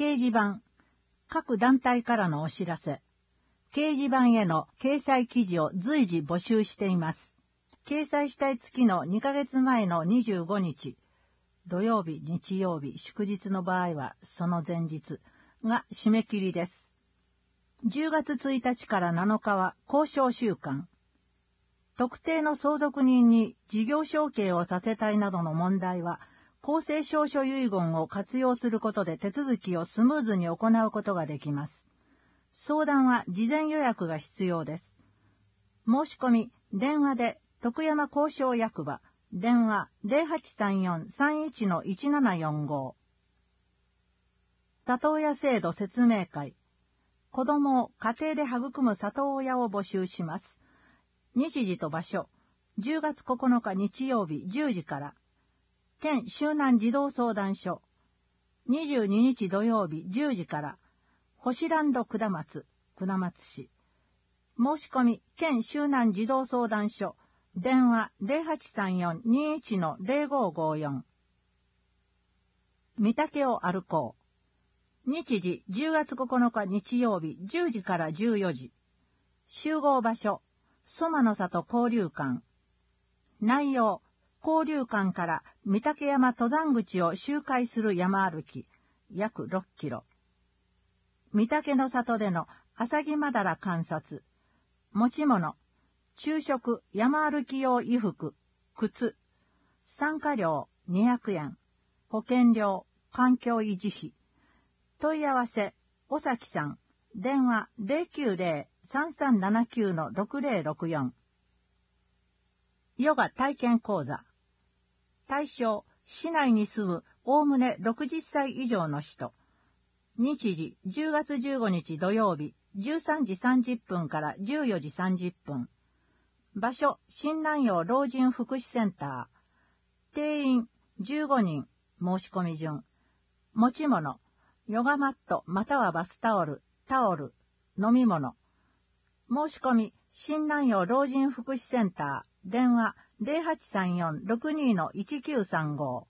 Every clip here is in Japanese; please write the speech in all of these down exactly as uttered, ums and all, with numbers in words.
掲示板、各団体からのお知らせ、掲示板への掲載記事を随時募集しています。掲載したい月のにかげつまえのにじゅうごにち、土曜日、日曜日、祝日の場合はその前日が締め切りです。じゅうがつついたちからなのかは交渉週間。特定の相続人に事業承継をさせたいなどの問題は、公正証書遺言を活用することで手続きをスムーズに行うことができます。相談は事前予約が必要です。申し込み、電話で徳山交渉役場、電話 ゼロはちさんよん さんいち いちななよんご。里親制度説明会。子供を家庭で育む里親を募集します。日時と場所、じゅうがつここのか日曜日じゅうじから、県周南児童相談所、にじゅうににち土曜日じゅうじから、星ランド下松、下松市。申し込み、県周南児童相談所、電話 ゼロはちさんよん にいち ゼロごごよん。御嶽を歩こう。日時じゅうがつここのか日曜日じゅうじからじゅうよじ。集合場所、蘇間の里交流館。内容、交流館から御嶽山登山口を周回する山歩き、約ろっキロ。御嶽の里でのアサギマダラ観察。持ち物、昼食、山歩き用衣服、靴。参加料にひゃくえん。保険料、環境維持費。問い合わせ、尾崎さん。電話 ゼロきゅうゼロ さんさんななきゅう ろくゼロろくよん。ヨガ体験講座。対象、市内に住むおおむねろくじゅっさい以上の人。日時、じゅうがつじゅうごにち土曜日、じゅうさんじさんじゅっぷんからじゅうよじさんじゅっぷん。場所、新南陽老人福祉センター。定員、じゅうごにん。申し込み順。持ち物、ヨガマットまたはバスタオル、タオル、飲み物。申し込み、新南陽老人福祉センター。電話、ゼロはちさんよん ろくに いちきゅうさんご。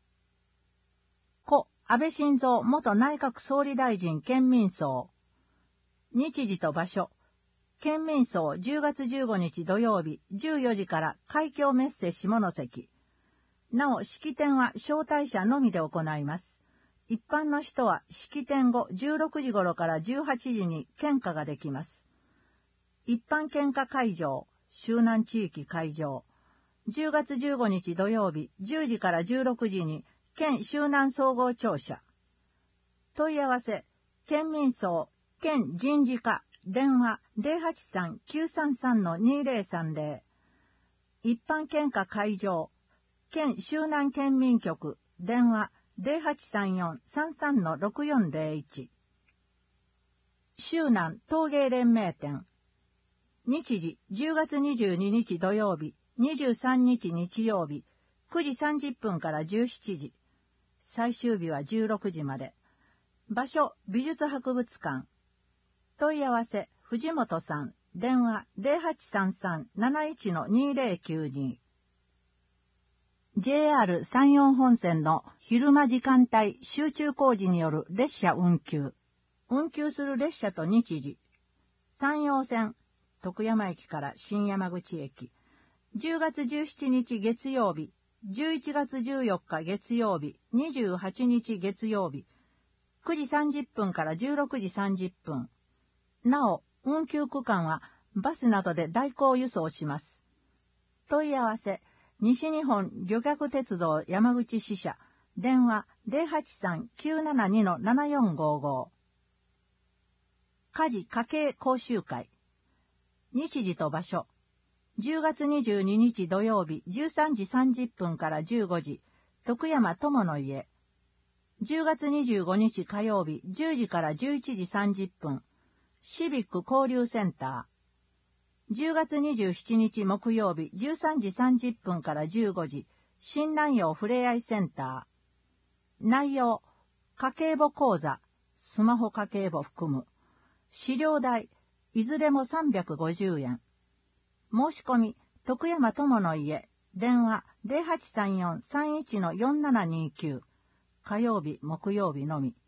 故、安倍晋三元内閣総理大臣県民葬。日時と場所。県民葬じゅうがつじゅうごにち土曜日じゅうよじから海峡メッセ下関。なお、式典は招待者のみで行います。一般の人は式典後じゅうろくじ頃からじゅうはちじに献花ができます。一般献花会場、周南地域会場。じゅうがつじゅうごにち土曜日じゅうじからじゅうろくじに県周南総合庁舎。問い合わせ、県民葬、県人事課、電話 ゼロはちさん きゅうさんさん にゼロさんゼロ。一般献花会場、県周南県民局、電話ゼロはちさんよん さんさん ろくよんゼロいち。周南陶芸連盟展。日時じゅうがつにじゅうににち土曜日、にじゅうさんにち日曜日、くじさんじゅっぷんからじゅうしちじ。最終日はじゅうろくじまで。場所、美術博物館。問い合わせ、藤本さん。電話ゼロはちさんさん なないち にゼロきゅうに。ジェイアール 山陽本線の昼間時間帯集中工事による列車運休。運休する列車と日時。山陽線、徳山駅から新山口駅。じゅうがつじゅうしちにち月曜日、じゅういちがつじゅうよっか月曜日、にじゅうはちにち月曜日。くじさんじゅっぷんからじゅうろくじさんじゅっぷん。なお、運休区間はバスなどで代行輸送します。問い合わせ、西日本旅客鉄道山口支社、電話ゼロはちさん きゅうななに ななよんごご。家事家計講習会。日時と場所。じゅうがつにじゅうににち土曜日じゅうさんじさんじゅっぷんからじゅうごじ、徳山友の家。じゅうがつにじゅうごにち火曜日じゅうじからじゅういちじさんじゅっぷん、シビック交流センター。じゅうがつにじゅうしちにち木曜日じゅうさんじさんじゅっぷんからじゅうごじ、新南陽ふれあいセンター。内容、家計簿講座、スマホ家計簿含む。資料代、いずれもさんびゃくごじゅうえん。申し込み、徳山友の家、電話ゼロはちさんよん さんいち よんななにきゅう。火曜日、木曜日のみ。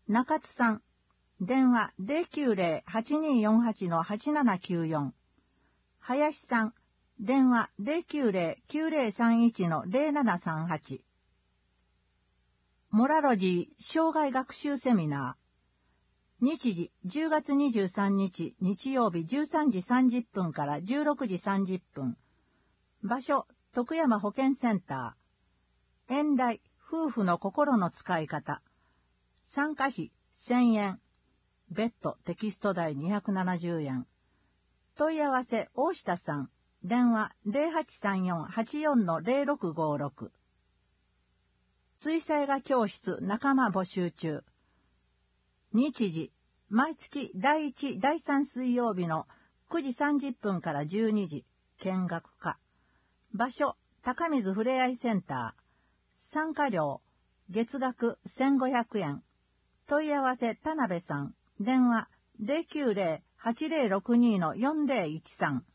中津さん、電話 ゼロきゅうゼロ はちにーよんはち はちななきゅうよん。林さん、電話 ゼロきゅうゼロ きゅうゼロさんいち ゼロななさんはち。モラロジー障害学習セミナー。日時じゅうがつにじゅうさんにち日曜日じゅうさんじさんじゅっぷんからじゅうろくじさんじゅっぷん。場所、徳山保健センター。演題、夫婦の心の使い方。参加費せんえん。別途テキスト代にひゃくななじゅうえん。問い合わせ大下さん。電話 ゼロはちさんよん はちよん ゼロろくごろく。水彩画教室仲間募集中。日時、毎月だいいち、だいさん水曜日のくじさんじゅっぷんからじゅうにじ、見学課。場所、高水ふれあいセンター。参加料、月額せんごひゃくえん。問い合わせ田辺さん。電話 ゼロきゅうゼロ はちゼロろくに よんゼロいちさん。